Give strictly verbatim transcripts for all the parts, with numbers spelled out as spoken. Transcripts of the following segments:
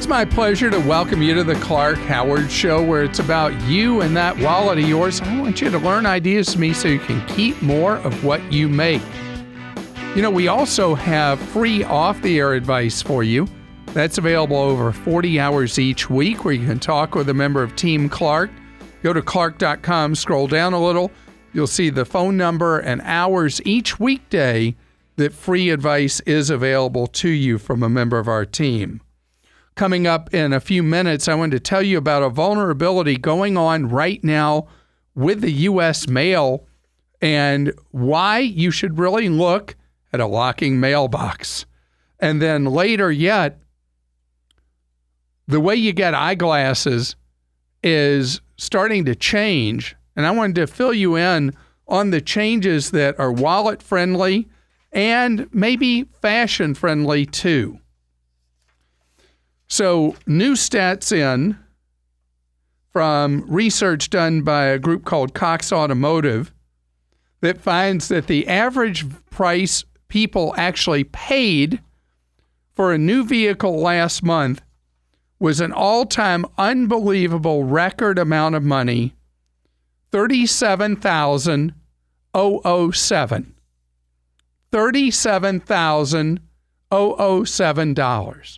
It's my pleasure to welcome you to the Clark Howard Show, where it's about you and that wallet of yours. I want you to learn ideas from me so you can keep more of what you make. You know, we also have free off-the-air advice for you. That's available over forty hours each week, where you can talk with a member of Team Clark. Go to clark dot com, scroll down a little. You'll see the phone number and hours each weekday that free advice is available to you from a member of our team. Coming up in a few minutes, I wanted to tell you about a vulnerability going on right now with the U S mail and why you should really look at a locking mailbox. And then later yet, the way you get eyeglasses is starting to change. And I wanted to fill you in on the changes that are wallet friendly and maybe fashion friendly too. So new stats in from research done by a group called Cox Automotive that finds that the average price people actually paid for a new vehicle last month was an all-time unbelievable record amount of money, thirty-seven thousand seven dollars. thirty-seven thousand seven dollars.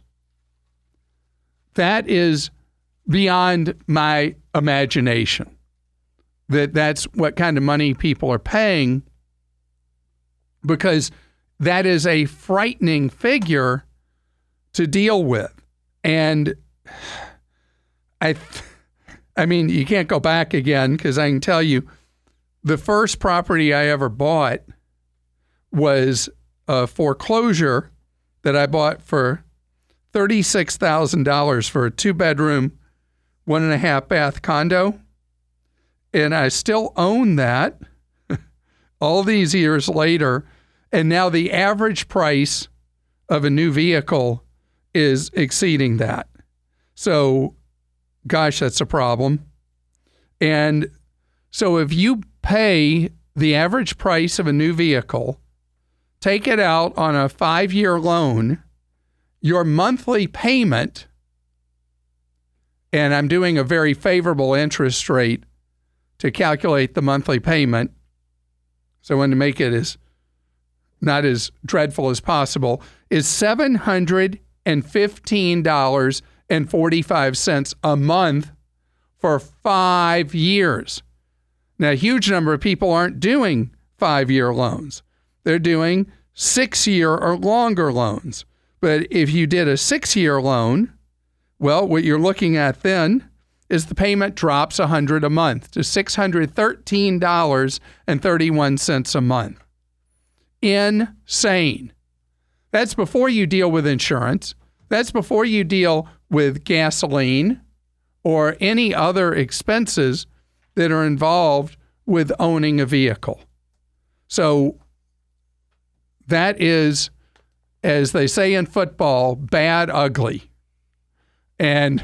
That is beyond my imagination, that that's what kind of money people are paying, because that is a frightening figure to deal with. And I, I mean, you can't go back again, because I can tell you the first property I ever bought was a foreclosure that I bought for thirty-six thousand dollars for a two-bedroom, one and a half bath condo. And I still own that all these years later. And now the average price of a new vehicle is exceeding that. So, gosh, that's a problem. And so if you pay the average price of a new vehicle, take it out on a five-year loan, your monthly payment, and I'm doing a very favorable interest rate to calculate the monthly payment, so I wanted to make it as not as dreadful as possible, is seven hundred fifteen dollars and forty-five cents a month for five years. Now, a huge number of people aren't doing five-year loans. They're doing six-year or longer loans. But if you did a six-year loan, well, what you're looking at then is the payment drops one hundred dollars a month to six hundred thirteen dollars and thirty-one cents a month. Insane. That's before you deal with insurance. That's before you deal with gasoline or any other expenses that are involved with owning a vehicle. So that is, as they say in football, bad ugly. And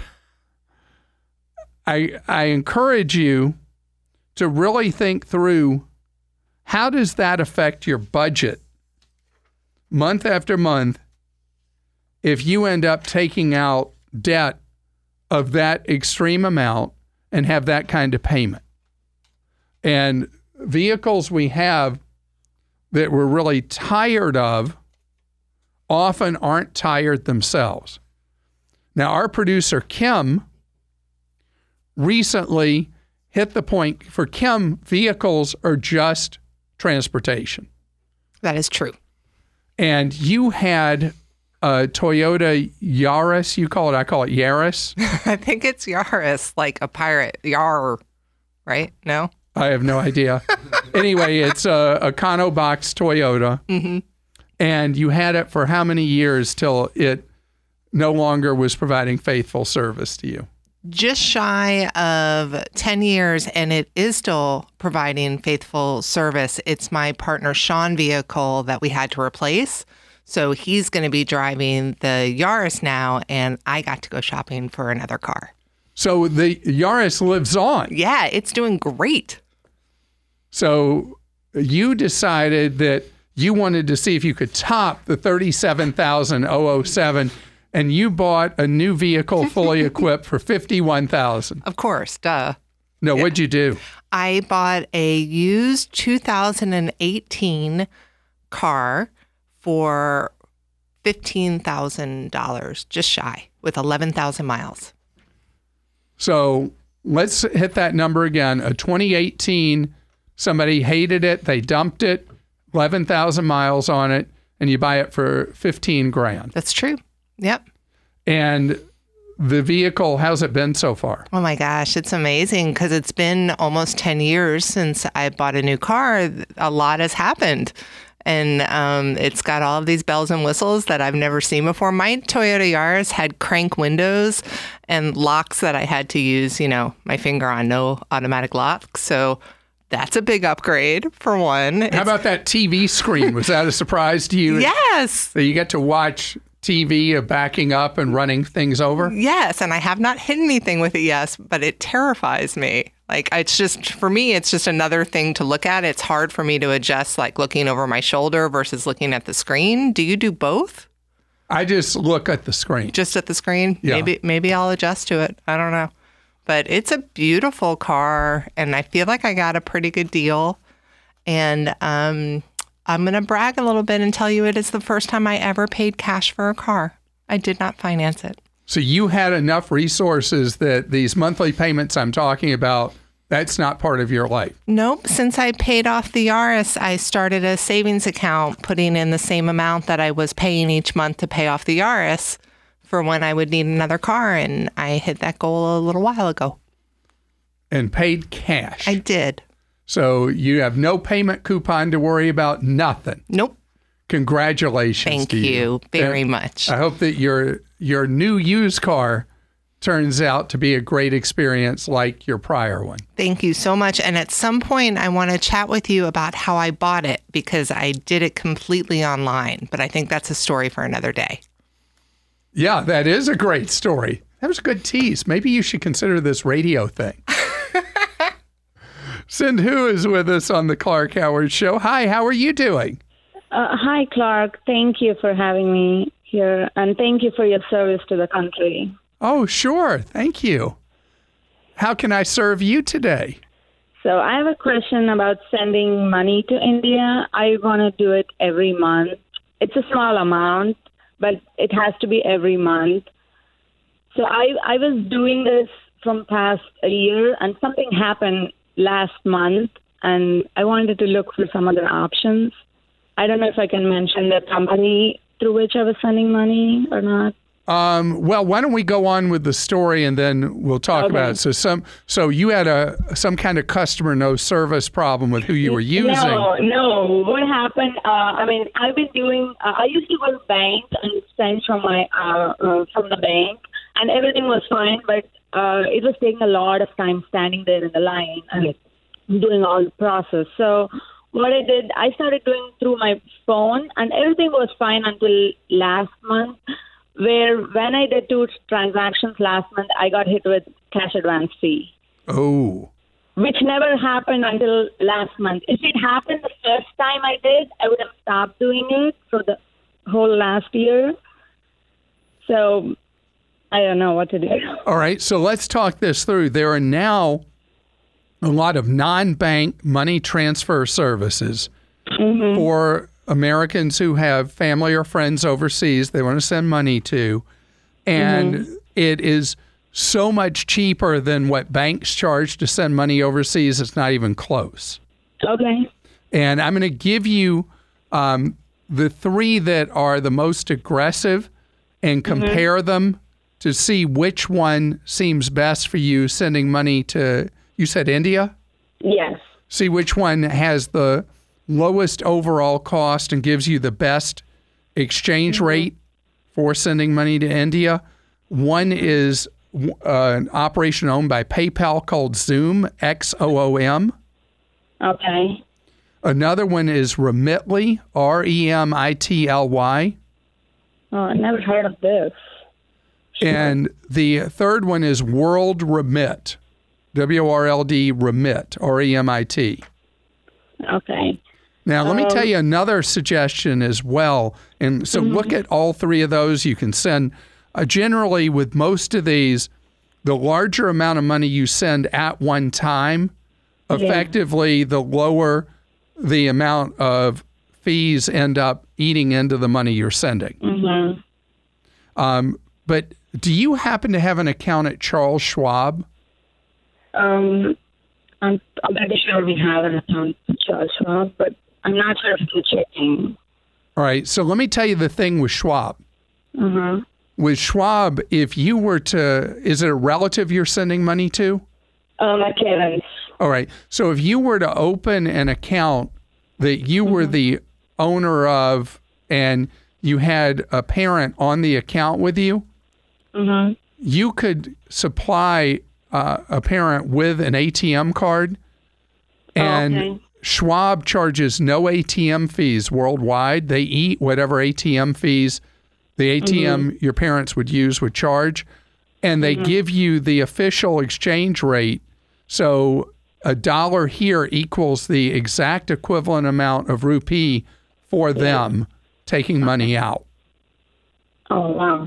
I I encourage you to really think through, how does that affect your budget month after month if you end up taking out debt of that extreme amount and have that kind of payment? And vehicles we have that we're really tired of often aren't tired themselves. Now, our producer, Kim, recently hit the point. For Kim, vehicles are just transportation. That is true. And you had a Toyota Yaris, you call it, I call it Yaris. I think it's Yaris, like a pirate. Yar, right? No? I have no idea. Anyway, it's a, a Econo Box Toyota. Mm-hmm. And you had it for how many years till it no longer was providing faithful service to you? Just shy of ten years, and it is still providing faithful service. It's my partner Sean vehicle that we had to replace. So he's going to be driving the Yaris now, and I got to go shopping for another car. So the Yaris lives on. Yeah, it's doing great. So you decided that you wanted to see if you could top the thirty-seven thousand seven and you bought a new vehicle fully equipped for fifty-one thousand dollars. Of course, duh. No, Yeah. what'd you do? I bought a used two thousand eighteen car for fifteen thousand dollars, just shy, with eleven thousand miles. So let's hit that number again. A twenty eighteen, somebody hated it, they dumped it, eleven thousand miles on it, and you buy it for fifteen grand. That's true. Yep. And the vehicle, how's it been so far? Oh my gosh, it's amazing because it's been almost ten years since I bought a new car. A lot has happened. And um, it's got all of these bells and whistles that I've never seen before. My Toyota Yaris had crank windows and locks that I had to use, you know, my finger on, no automatic lock. So that's a big upgrade for one. How It's- about that T V screen? Was that a surprise to you? Yes. That you get to watch T V of backing up and running things over? Yes, and I have not hit anything with it yet, but it terrifies me. Like, it's just, for me, it's just another thing to look at. It's hard for me to adjust, like looking over my shoulder versus looking at the screen. Do you do both? I just look at the screen. Just at the screen? Yeah. Maybe maybe I'll adjust to it. I don't know. But it's a beautiful car, and I feel like I got a pretty good deal. And um, I'm going to brag a little bit and tell you it is the first time I ever paid cash for a car. I did not finance it. So you had enough resources that these monthly payments I'm talking about, that's not part of your life. Nope. Since I paid off the Yaris, I started a savings account, putting in the same amount that I was paying each month to pay off the Yaris for when I would need another car. And I hit that goal a little while ago. And paid cash. I did. So you have no payment coupon to worry about, nothing. Nope. Congratulations Thank to you. you very And much. I hope that your your new used car turns out to be a great experience like your prior one. Thank you so much. And at some point, I want to chat with you about how I bought it because I did it completely online. But I think that's a story for another day. Yeah, that is a great story. That was a good tease. Maybe you should consider this radio thing. Sindhu is with us on the Clark Howard Show. Hi, how are you doing? Uh, hi, Clark. Thank you for having me here, and thank you for your service to the country. Oh, sure. Thank you. How can I serve you today? So I have a question about sending money to India. I want to do it every month. It's a small amount, but it has to be every month. So I, I was doing this from past a year, and something happened last month, and I wanted to look for some other options. I don't know if I can mention the company through which I was sending money or not. Um, well, why don't we go on with the story and then we'll talk Okay. about it. So some, so you had a some kind of customer no service problem with who you were using. No, no. What happened? Uh, I mean, I've been doing. Uh, I used to go to bank and send from my uh, uh, from the bank, and everything was fine. But uh, it was taking a lot of time standing there in the line and doing all the process. So what I did, I started doing through my phone, and everything was fine until last month, where when I did two transactions last month, I got hit with cash advance fee. Oh, Which never happened until last month. If it happened the first time I did, I would have stopped doing it for the whole last year. So I don't know what to do. all right. So let's talk this through. There are now a lot of non-bank money transfer services Mm-hmm. for Americans who have family or friends overseas they want to send money to. And Mm-hmm. it is so much cheaper than what banks charge to send money overseas. It's not even close. Okay. And I'm going to give you um, the three that are the most aggressive and compare them to see which one seems best for you sending money to, you said India? Yes. See which one has the lowest overall cost and gives you the best exchange rate for sending money to India. One is uh, an operation owned by PayPal called Xoom, X O O M. Okay. Another one is Remitly, R E M I T L Y. Oh, I never heard of this. And the third one is World Remit, W O R L D Remit, R E M I T. Okay. Now, let me Um, tell you another suggestion as well. And so look at all three of those. You can send uh, generally with most of these, the larger amount of money you send at one time, effectively yeah. the lower the amount of fees end up eating into the money you're sending. Mm-hmm. Um, but do you happen to have an account at Charles Schwab? Um, I'm, I'm pretty sure we have an account at Charles Schwab, but I'm not sure if it's checking. All right. So let me tell you the thing with Schwab. Mm-hmm. With Schwab, if you were to, is it a relative you're sending money to? Uh, my parents. All right. So if you were to open an account that you mm-hmm. were the owner of and you had a parent on the account with you, mm-hmm. you could supply uh, a parent with an A T M card, and oh, okay. Schwab charges no A T M fees worldwide. They eat whatever A T M fees the A T M mm-hmm. your parents would use would charge, and they mm-hmm. give you the official exchange rate. So a dollar here equals the exact equivalent amount of rupee for yeah. them taking money out. Oh, wow.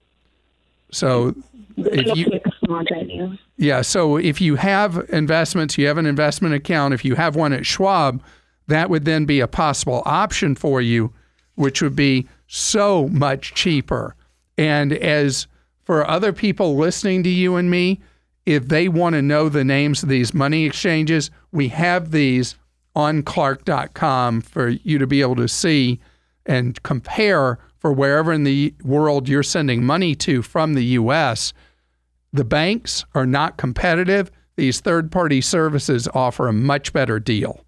So if you, like a smart idea. Yeah, so if you have investments, you have an investment account, if you have one at Schwab, that would then be a possible option for you, which would be so much cheaper. And as for other people listening to you and me, if they want to know the names of these money exchanges, we have these on Clark dot com for you to be able to see and compare for wherever in the world you're sending money to from the U S. The banks are not competitive. These third-party services offer a much better deal.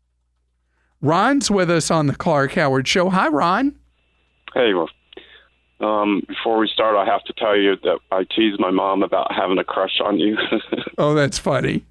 Ron's with us on the Clark Howard Show. Hi, Ron. Hey, well, um, before we start, I have to tell you that I teased my mom about having a crush on you. Oh, that's funny.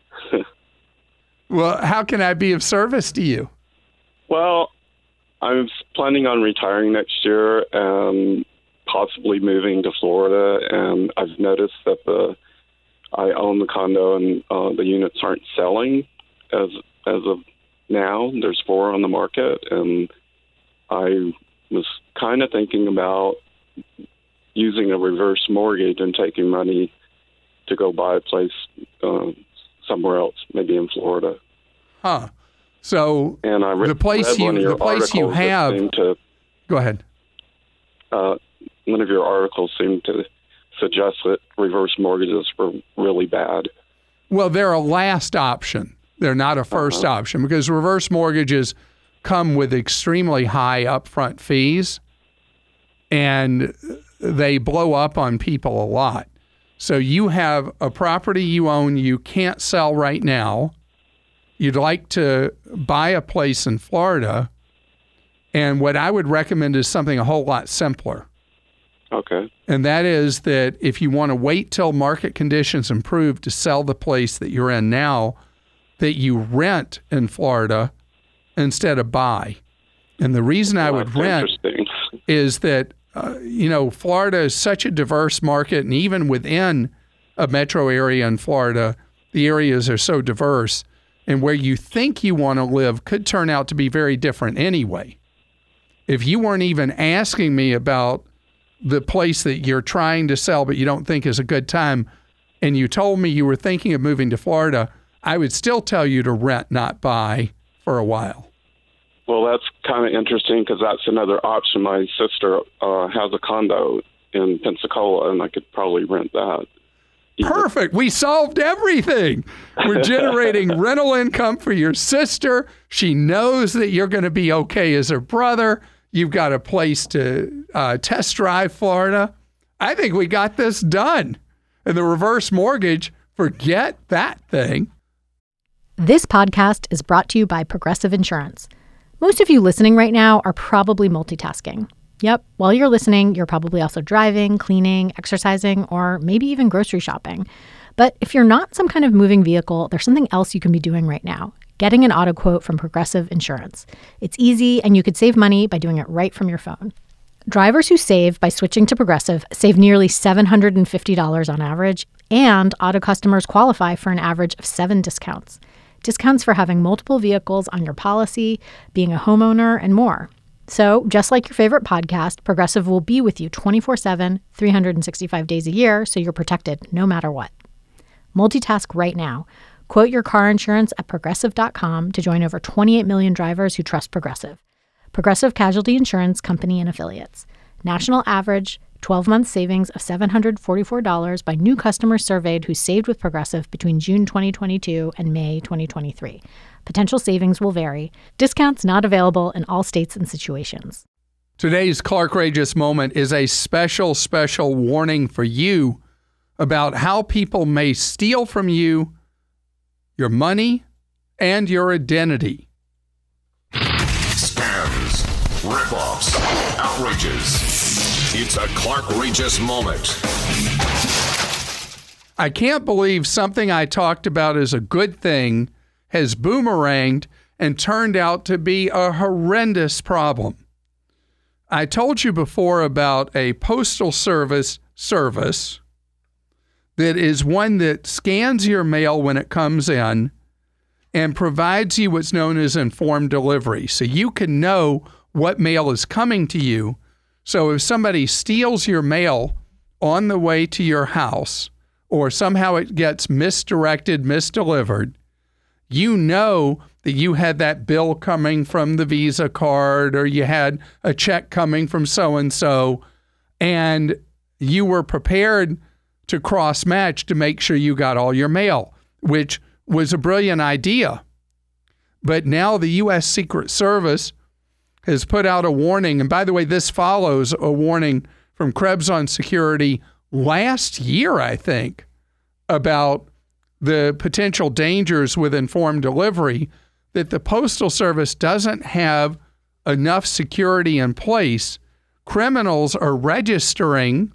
Well, how can I be of service to you? Well, I'm planning on retiring next year and possibly moving to Florida, and I've noticed that the I own the condo and uh, the units aren't selling as as of now. There's four on the market, and I was kind of thinking about using a reverse mortgage and taking money to go buy a place uh, somewhere else, maybe in Florida. Huh. So and I re- the place you the place you have. To, go ahead. Uh, one of your articles seemed to suggest that reverse mortgages were really bad. Well, they're a last option. They're not a first uh-huh. option, because reverse mortgages come with extremely high upfront fees, and they blow up on people a lot. So you have a property you own you can't sell right now. You'd like to buy a place in Florida, and what I would recommend is something a whole lot simpler. Okay. And that is that if you want to wait till market conditions improve to sell the place that you're in now, that you rent in Florida instead of buy. And the reason I well, would rent is that, uh, you know, Florida is such a diverse market, and even within a metro area in Florida, the areas are so diverse, and where you think you want to live could turn out to be very different anyway. If you weren't even asking me about the place that you're trying to sell but you don't think is a good time, and you told me you were thinking of moving to Florida, I would still tell you to rent, not buy, for a while. Well, that's kind of interesting, because that's another option. My sister uh, has a condo in Pensacola, and I could probably rent that. Perfect. We solved everything. We're generating rental income for your sister. She knows that you're going to be okay as her brother. You've got a place to uh, test drive Florida. I think we got this done. And the reverse mortgage, forget that thing. This podcast is brought to you by Progressive Insurance. Most of you listening right now are probably multitasking. Yep, while you're listening, you're probably also driving, cleaning, exercising, or maybe even grocery shopping. But if you're not some kind of moving vehicle, there's something else you can be doing right now. Getting an auto quote from Progressive Insurance. It's easy, and you could save money by doing it right from your phone. Drivers who save by switching to Progressive save nearly seven hundred fifty dollars on average, and auto customers qualify for an average of seven discounts. Discounts for having multiple vehicles on your policy, being a homeowner, and more. So, just like your favorite podcast, Progressive will be with you twenty-four seven, three hundred sixty-five days a year, so you're protected no matter what. Multitask right now. Quote your car insurance at Progressive dot com to join over twenty-eight million drivers who trust Progressive. Progressive Casualty Insurance Company and Affiliates. National average twelve-month savings of seven hundred forty-four dollars by new customers surveyed who saved with Progressive between June twenty twenty-two and May twenty twenty-three. Potential savings will vary. Discounts not available in all states and situations. Today's Clarkrageous Moment is a special, special warning for you about how people may steal from you your money and your identity. Scams, rip-offs, outrages. It's a Clarkrageous Moment. I can't believe something I talked about as a good thing has boomeranged and turned out to be a horrendous problem. I told you before about a postal service service that is one that scans your mail when it comes in and provides you what's known as informed delivery. So you can know what mail is coming to you. So if somebody steals your mail on the way to your house, or somehow it gets misdirected, misdelivered, you know that you had that bill coming from the Visa card, or you had a check coming from so-and-so, and you were prepared to cross-match to make sure you got all your mail, which was a brilliant idea. But now the U S Secret Service has put out a warning, and by the way, this follows a warning from Krebs on Security last year, I think, about the potential dangers with informed delivery, that the Postal Service doesn't have enough security in place. Criminals are registering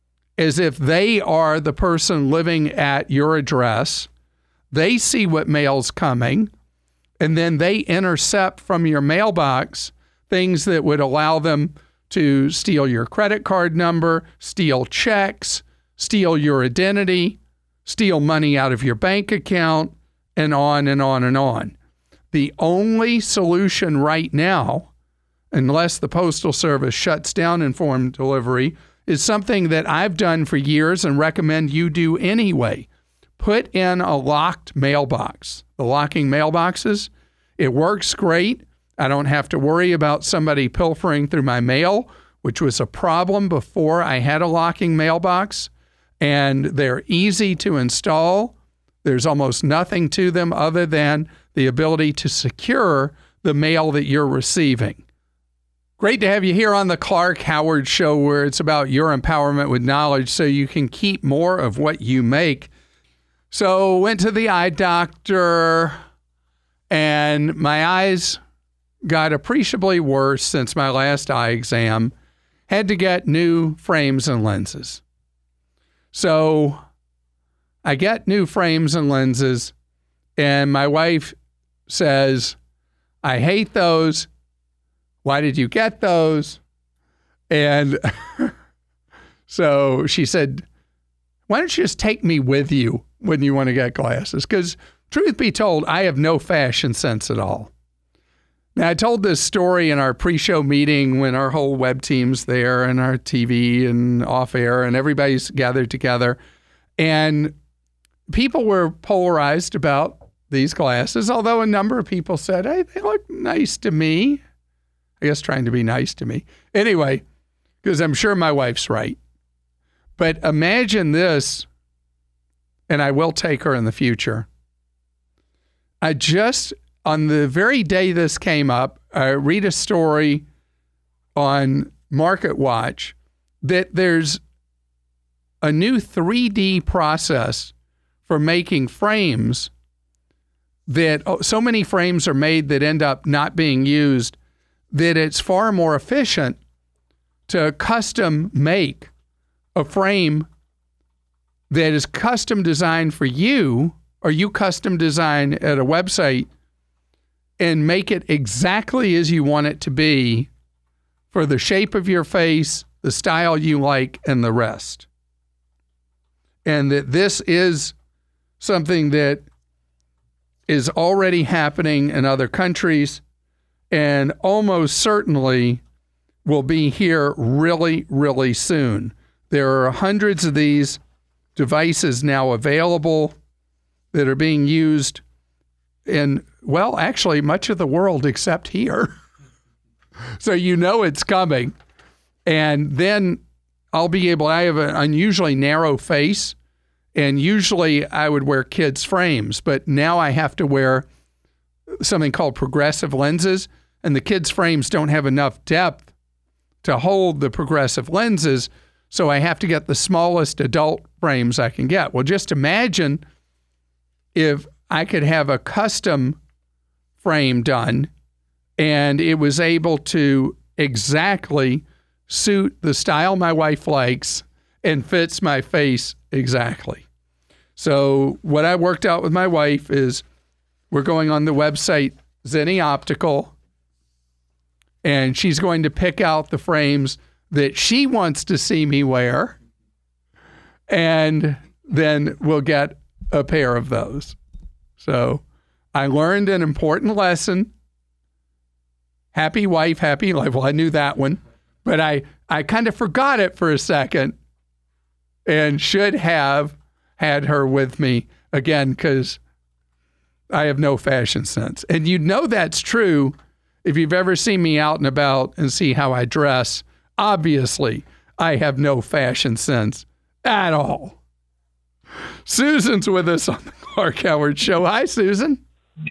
as if they are the person living at your address. They see what mail's coming, and then they intercept from your mailbox things that would allow them to steal your credit card number, steal checks, steal your identity, steal money out of your bank account, and on and on and on. The only solution right now, unless the Postal Service shuts down informed delivery, is something that I've done for years and recommend you do anyway. Put in a locked mailbox. The locking mailboxes, it works great. I don't have to worry about somebody pilfering through my mail, which was a problem before I had a locking mailbox. And they're easy to install. There's almost nothing to them other than the ability to secure the mail that you're receiving. Great to have you here on the Clark Howard Show, where it's about your empowerment with knowledge so you can keep more of what you make. So went to the eye doctor, and my eyes got appreciably worse since my last eye exam. Had to get new frames and lenses. So I get new frames and lenses, and my wife says, I hate those. Why did you get those? And so she said, why don't you just take me with you when you want to get glasses? Because truth be told, I have no fashion sense at all. Now, I told this story in our pre-show meeting when our whole web team's there and our T V and off-air and everybody's gathered together. And people were polarized about these glasses, although a number of people said, hey, they look nice to me. I guess trying to be nice to me. Anyway, because I'm sure my wife's right. But imagine this, and I will take her in the future. I just... On the very day this came up, I read a story on MarketWatch that there's a new three D process for making frames that oh, so many frames are made that end up not being used that it's far more efficient to custom make a frame that is custom designed for you, or you custom design at a website and make it exactly as you want it to be for the shape of your face, the style you like, and the rest. And that this is something that is already happening in other countries. and almost certainly will be here really, really soon. There are hundreds of these devices now available that are being used in, well, actually much of the world except here. So you know it's coming. And then I'll be able, I have an unusually narrow face, and usually I would wear kids' frames, but now I have to wear something called progressive lenses, and the kids' frames don't have enough depth to hold the progressive lenses, so I have to get the smallest adult frames I can get. Well, just imagine if I could have a custom frame done and it was able to exactly suit the style my wife likes and fits my face exactly. So what I worked out with my wife is we're going on the website Zenni Optical, and she's going to pick out the frames that she wants to see me wear, and then we'll get a pair of those. So I learned an important lesson. Happy wife, happy life. Well, I knew that one, but I, I kind of forgot it for a second and should have had her with me again because I have no fashion sense. And you know that's true if you've ever seen me out and about and see how I dress. Obviously, I have no fashion sense at all. Susan's with us on the Clark Howard Show. Hi, Susan.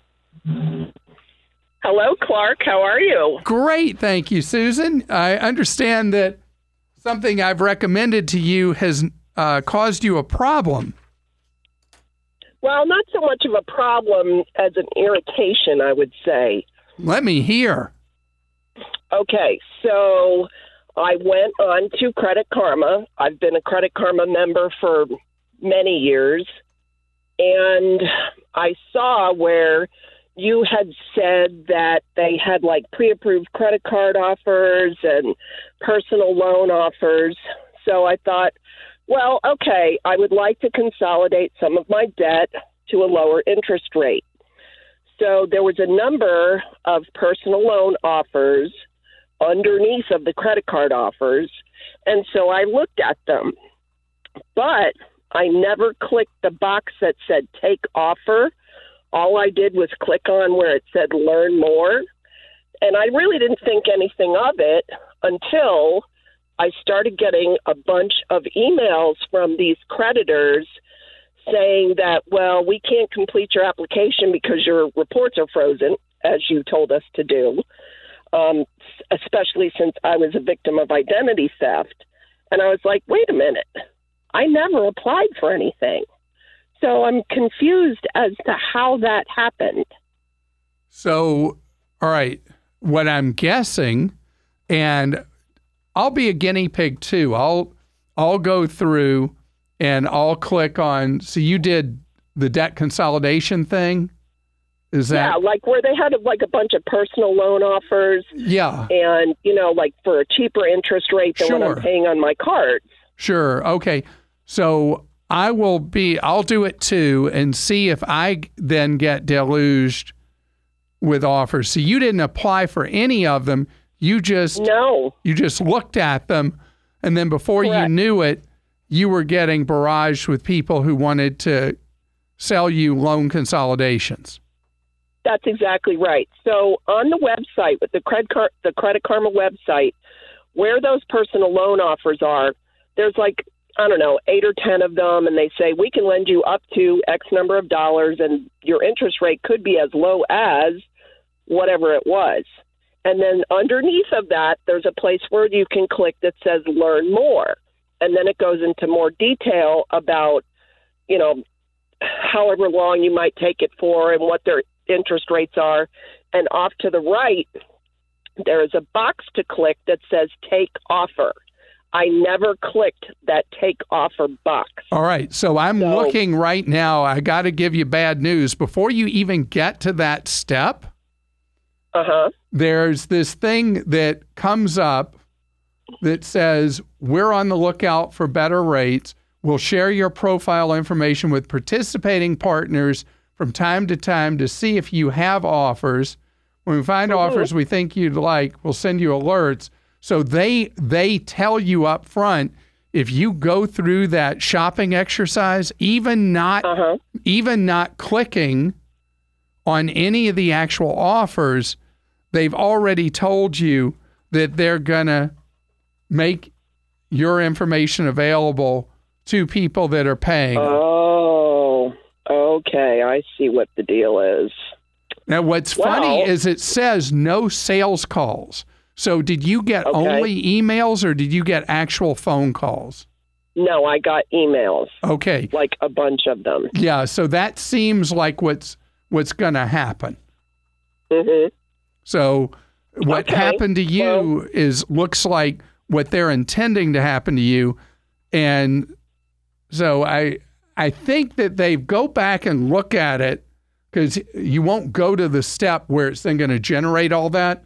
Hello, Clark. How are you? Great. Thank you, Susan. I understand that something I've recommended to you has uh, caused you a problem. Well, not so much of a problem as an irritation, I would say. Let me hear. Okay, so I went on to Credit Karma. I've been a Credit Karma member for many years, and I saw where you had said that they had like pre-approved credit card offers and personal loan offers. So I thought, well, okay, I would like to consolidate some of my debt to a lower interest rate. So there was a number of personal loan offers underneath of the credit card offers, and so I looked at them. But I never clicked the box that said take offer. All I did was click on where it said learn more, and I really didn't think anything of it until I started getting a bunch of emails from these creditors saying that, well, we can't complete your application because your reports are frozen, as you told us to do, um, especially since I was a victim of identity theft. And I was like, wait a minute, I never applied for anything. So I'm confused as to how that happened. So, all right, what I'm guessing, and I'll be a guinea pig too. I'll I'll go through and I'll click on. So you did the debt consolidation thing? Is that? Yeah, like where they had like a bunch of personal loan offers. Yeah. And, you know, like for a cheaper interest rate than Sure. what I'm paying on my cards. Sure. Okay. So I will be, I'll do it too and see if I then get deluged with offers. So you didn't apply for any of them. You just, No. you just looked at them. And then before Correct. you knew it, you were getting barraged with people who wanted to sell you loan consolidations. That's exactly right. So on the website, with the Credit, Car- the Credit Karma website, where those personal loan offers are, there's like, I don't know, eight or ten of them, and they say, we can lend you up to X number of dollars, and your interest rate could be as low as whatever it was. And then underneath of that, there's a place where you can click that says learn more. And then it goes into more detail about, you know, however long you might take it for and what their interest rates are. And off to the right, there is a box to click that says take offer. I never clicked that take offer box. All right. So I'm So- looking right now. I got to give you bad news. Before you even get to that step, Uh-huh. there's this thing that comes up that says, we're on the lookout for better rates. We'll share your profile information with participating partners from time to time to see if you have offers. When we find mm-hmm. offers we think you'd like, we'll send you alerts. So they they tell you up front, if you go through that shopping exercise, even not uh-huh. even not clicking on any of the actual offers, they've already told you that they're gonna make your information available to people that are paying. Oh, okay. I see what the deal is. Now, what's well, funny is it says no sales calls. So did you get okay. only emails or did you get actual phone calls? No, I got emails. Okay. Like a bunch of them. Yeah, so that seems like what's what's going to happen. Mm-hmm. So what okay. happened to you well, is looks like what they're intending to happen to you. And so I I think that they go back and look at it because you won't go to the step where it's then going to generate all that.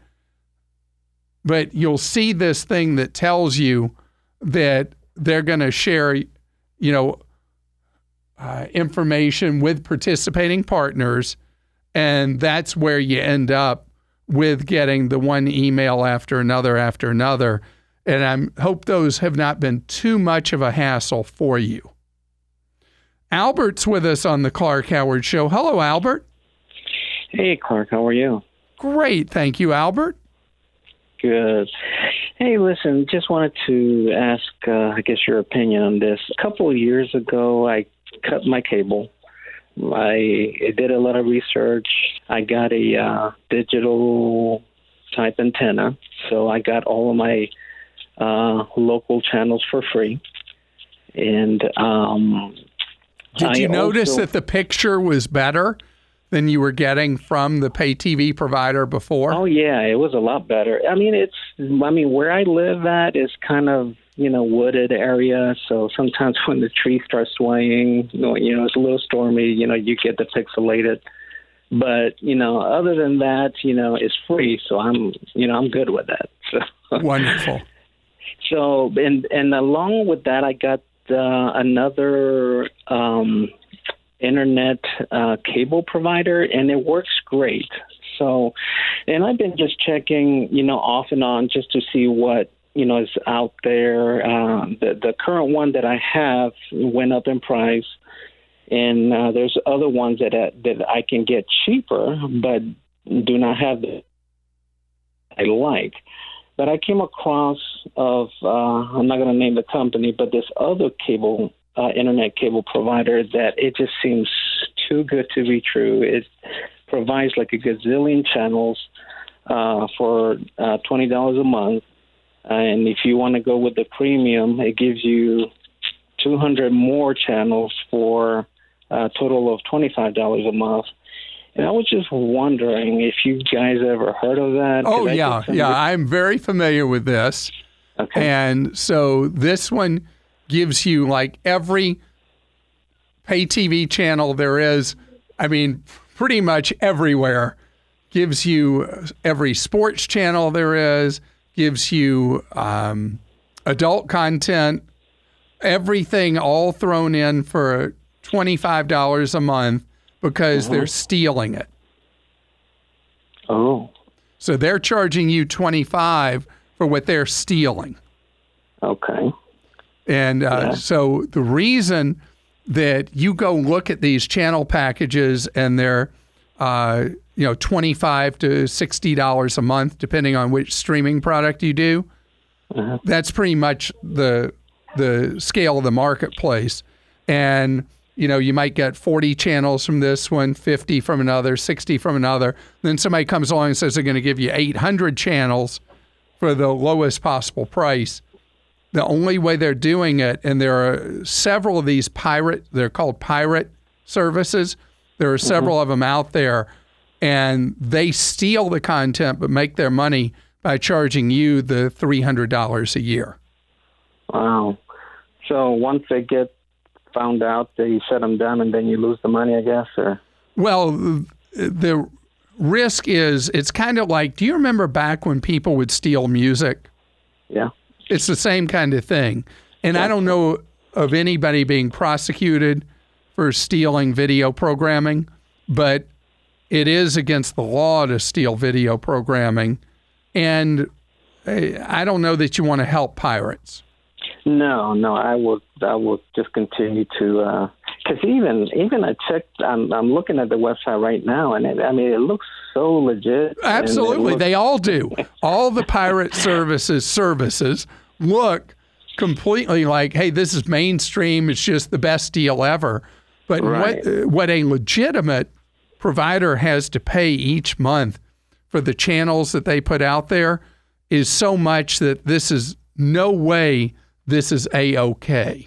But you'll see this thing that tells you that they're going to share, you know, uh, information with participating partners. And that's where you end up with getting the one email after another after another. And I hope those have not been too much of a hassle for you. Albert's with us on the Clark Howard Show. Hello, Albert. Hey, Clark. How are you? Great. Thank you, Albert. Good. Hey, listen, just wanted to ask, uh, I guess, your opinion on this. A couple of years ago, I cut my cable. I did a lot of research. I got a uh, digital type antenna, so I got all of my uh, local channels for free. And um, did you I notice also, that the picture was better than you were getting from the pay T V provider before? Oh, yeah, it was a lot better. I mean, it's, I mean, where I live at is kind of, you know, wooded area. So sometimes when the trees start swaying, you know, you know, it's a little stormy, you know, you get the pixelated. But, you know, other than that, you know, it's free. So I'm, you know, I'm good with that. So. Wonderful. So, and, and along with that, I got uh, another, um, internet uh, cable provider, and it works great. So, and I've been just checking, you know, off and on just to see what, you know, is out there. Uh, the, the current one that I have went up in price, and uh, there's other ones that uh, that I can get cheaper, but do not have the I like. But I came across of, uh, I'm not going to name the company, but this other cable Uh, internet cable provider that it just seems too good to be true. It provides like a gazillion channels uh, for uh, twenty dollars a month. And if you want to go with the premium, it gives you two hundred more channels for a total of twenty-five dollars a month. And I was just wondering if you guys ever heard of that. Oh, yeah. Yeah, I'm very familiar with this. Okay. And so this one gives you like every pay T V channel there is, I mean, pretty much everywhere. Gives you every sports channel there is, gives you um, adult content, everything all thrown in for twenty-five dollars a month because uh-huh. they're stealing it. Oh. So they're charging you twenty-five dollars for what they're stealing. Okay. And uh, yeah. so the reason that you go look at these channel packages and they're, uh, you know, twenty-five to sixty dollars a month, depending on which streaming product you do, uh-huh. that's pretty much the the scale of the marketplace. And, you know, you might get forty channels from this one, fifty from another, sixty from another. Then somebody comes along and says they're going to give you eight hundred channels for the lowest possible price. The only way they're doing it, and there are several of these pirate, they're called pirate services. There are several mm-hmm. of them out there, and they steal the content but make their money by charging you the three hundred dollars a year. Wow. So once they get found out, they shut them down, and then you lose the money, I guess? Or? Well, the risk is, it's kind of like, do you remember back when people would steal music? Yeah. It's the same kind of thing. And I don't know of anybody being prosecuted for stealing video programming, but it is against the law to steal video programming. And I don't know that you want to help pirates. No, no, I will. I will just continue to. Because uh, even even I checked. I'm I'm looking at the website right now, and it, I mean it looks so legit. Absolutely, looks- they all do. All the pirate services services look completely like, hey, this is mainstream. It's just the best deal ever. But right. what what a legitimate provider has to pay each month for the channels that they put out there is so much that this is no way this is A-okay.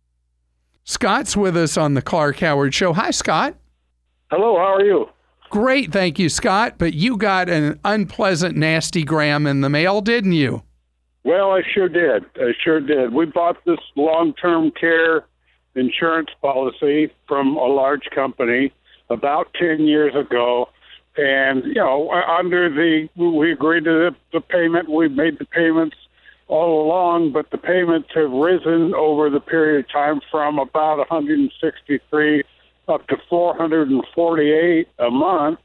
Scott's with us on the Clark Howard Show. Hi, Scott. Hello, how are you? Great, thank you, Scott. But you got an unpleasant nasty gram in the mail, didn't you? Well, I sure did. I sure did. We bought this long-term care insurance policy from a large company about ten years ago. And, you know, under the, we agreed to the, the payment. We made the payments all along, but the payments have risen over the period of time from about one hundred sixty-three up to four hundred forty-eight a month.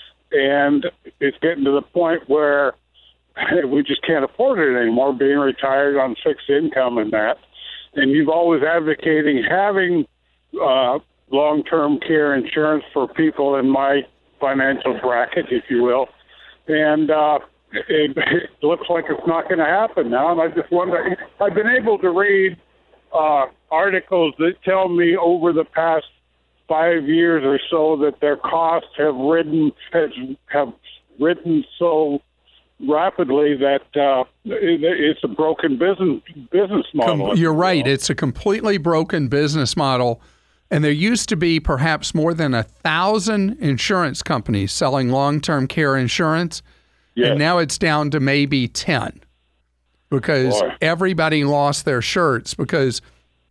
And it's getting to the point where we just can't afford it anymore, being retired on fixed income and that. And you've always advocating having uh, long-term care insurance for people in my financial bracket, if you will. And uh, it, it looks like it's not going to happen now. And I just wonder, I've been able to read uh, articles that tell me over the past five years or so that their costs have ridden, has, have ridden so rapidly that uh, it, it's a broken business business model. Com- you're right. It's a completely broken business model. And there used to be perhaps more than a thousand insurance companies selling long-term care insurance. Yes. And now it's down to maybe ten because Boy. everybody lost their shirts because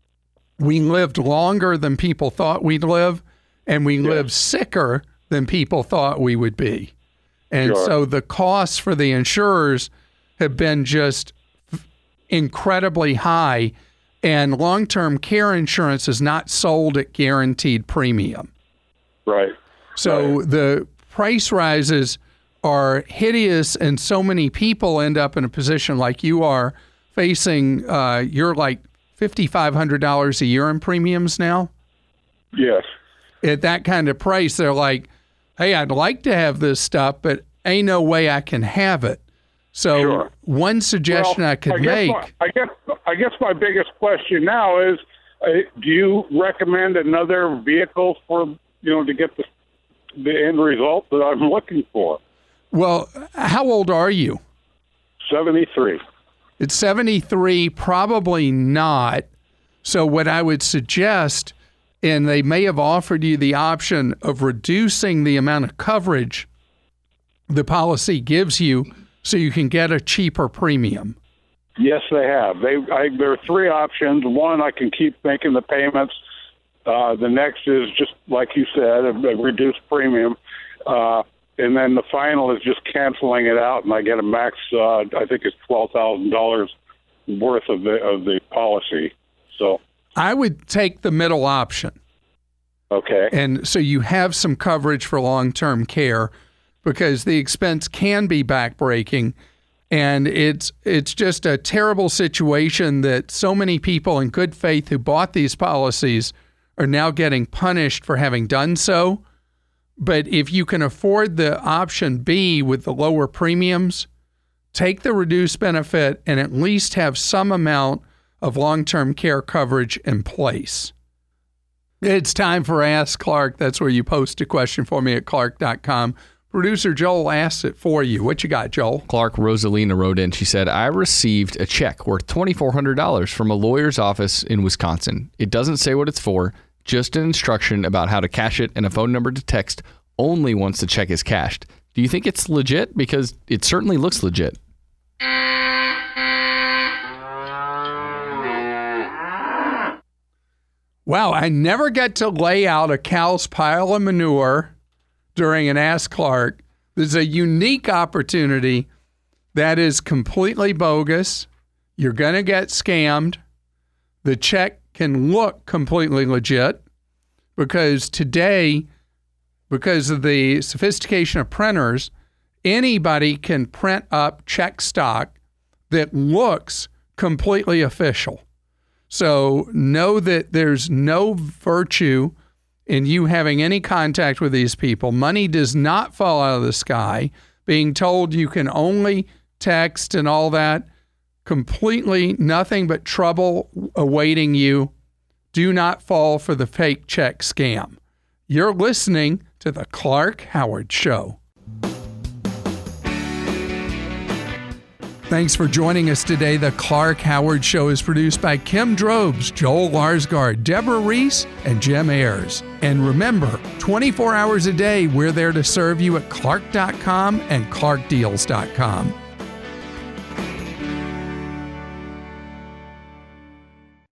we lived longer than people thought we'd live, and we yes. lived sicker than people thought we would be. And sure. so the costs for the insurers have been just incredibly high, and long-term care insurance is not sold at guaranteed premium. Right. So right. the price rises are hideous, and so many people end up in a position like you are facing, uh, you're like five thousand five hundred dollars a year in premiums now? Yes. At that kind of price, they're like, hey, I'd like to have this stuff, but ain't no way I can have it. So sure. one suggestion well, I could I make. My, I guess I guess my biggest question now is, uh, do you recommend another vehicle for, you know, to get the the end result that I'm looking for? Well, how old are you? seventy-three. It's seventy-three, probably not. So what I would suggest, and they may have offered you the option of reducing the amount of coverage the policy gives you so you can get a cheaper premium. Yes, they have. They I, there are three options. One, I can keep making the payments. Uh, the next is just, like you said, a, a reduced premium. Uh, and then the final is just canceling it out, and I get a max, uh, I think it's twelve thousand dollars worth of the of the policy. So I would take the middle option. Okay. And so you have some coverage for long-term care, because the expense can be backbreaking, and it's it's just a terrible situation that so many people in good faith who bought these policies are now getting punished for having done so. But if you can afford the option B with the lower premiums, take the reduced benefit and at least have some amount of long-term care coverage in place. It's time for Ask Clark. That's where you post a question for me at clark dot com. Producer Joel asks it for you. What you got, Joel? Clark Rosalina wrote in. She said, I received a check worth twenty-four hundred dollars from a lawyer's office in Wisconsin. It doesn't say what it's for, just an instruction about how to cash it and a phone number to text only once the check is cashed. Do you think it's legit? Because it certainly looks legit. Wow, I never get to lay out a cow's pile of manure during an Ask Clark. There's a unique opportunity that is completely bogus. You're going to get scammed. The check can look completely legit because today because of the sophistication of printers, anybody can print up check stock that looks completely official. So know that there's no virtue in you having any contact with these people. Money does not fall out of the sky. Being told you can only text and all that, completely nothing but trouble awaiting you. Do not fall for the fake check scam. You're listening to The Clark Howard Show. Thanks for joining us today. The Clark Howard Show is produced by Kim Drobes, Joel Larsgaard, Deborah Reese, and Jim Ayers. And remember, twenty-four hours a day, we're there to serve you at clark dot com and clark deals dot com.